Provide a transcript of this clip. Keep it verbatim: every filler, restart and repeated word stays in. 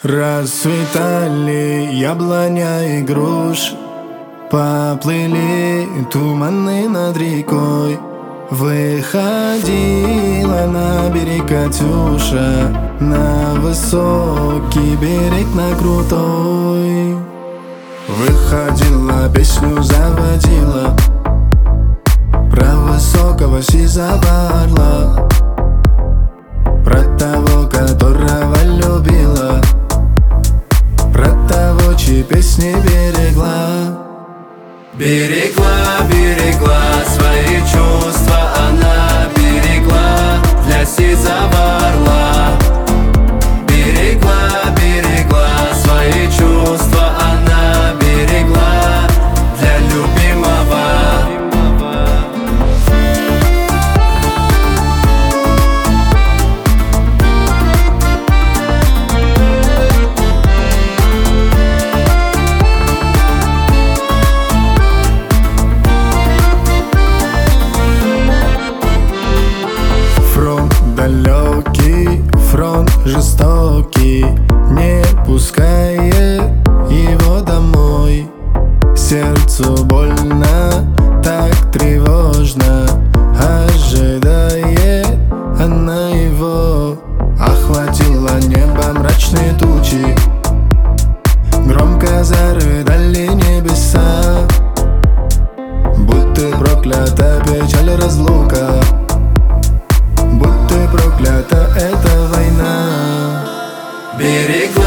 Расцветали яблоня и груши, поплыли туманы над рекой. Выходила на берег Катюша, на высокий берег, на крутой. Выходила, песню заводила про высокого сизого орла, про того, которого любила, про того, чьи песни берегла. Берегла, берегла свои чувства, она берегла для сизого орла. Берегла, берегла свои чувства, она берегла для любимого. Далекий фронт жестокий не пускает его домой. Сердцу больно, так тревожно, ожидает она его. Охватило небо мрачные тучи, громко зарыдали небеса, будто проклята печаль разлука, будто проклята эта война. Берегла